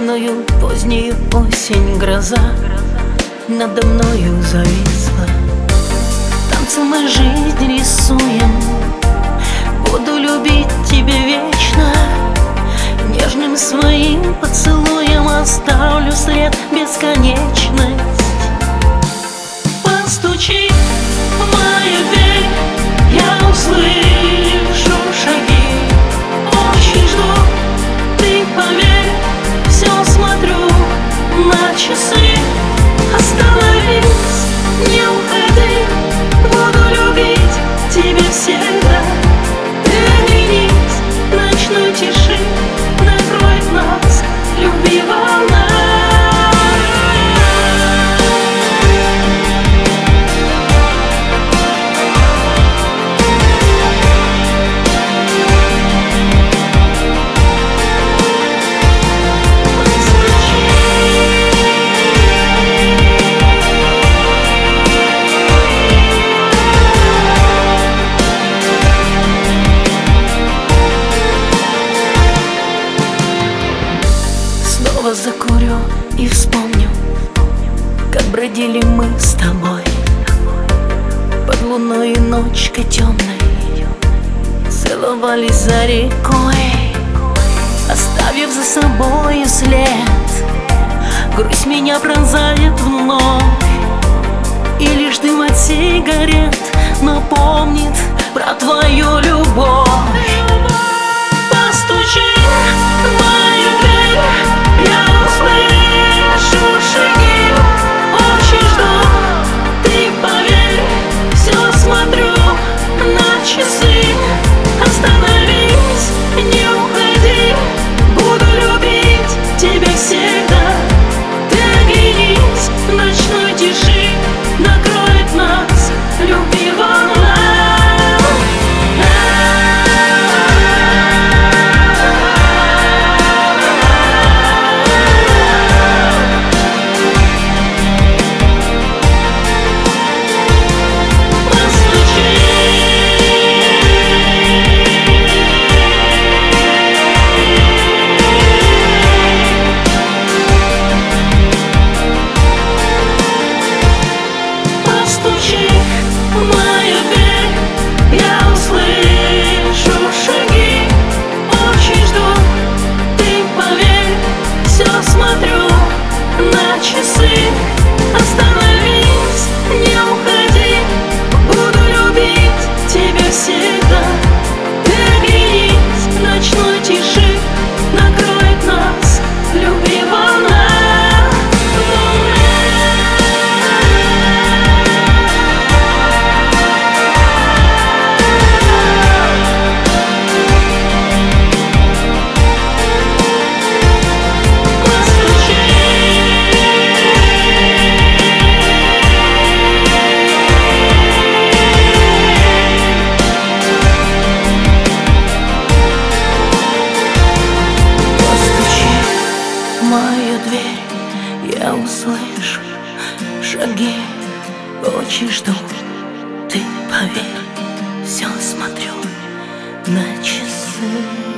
Холодную позднюю осень гроза надо мною зависла. Танцы мы жизнь рисуем, буду любить тебя вечно. Нежным своим поцелуем оставлю след бесконечность. Постучи в мою дверь, я услышу шаги. Очень жду, ты поверь, все смотрю на часы. Остановись, не уходи, буду любить тебя всегда. Ты оглянись, ночной тиши накроет нас любви волна. Снова закурю и вспомню, как бродили мы с тобой под луной и ночкой темной, целовались за рекой, оставив за собой след. Грусть меня пронзает вновь, и лишь дым от сигарет напомнит про твою любовь. Постучи в мою дверь, я услышу шаги. Очень жду, ты поверь, все смотрю на часы. Остановись, не уходи, буду любить тебя всегда. Ты оглянись, в ночной тиши накроет нас любви волна. Остановись, не уходи, буду любить тебя всегда. Ты оглянись, в ночной тиши накроет нас любви волна. Мою дверь, я услышу шаги. Очень жду, ты поверь, все смотрю на часы.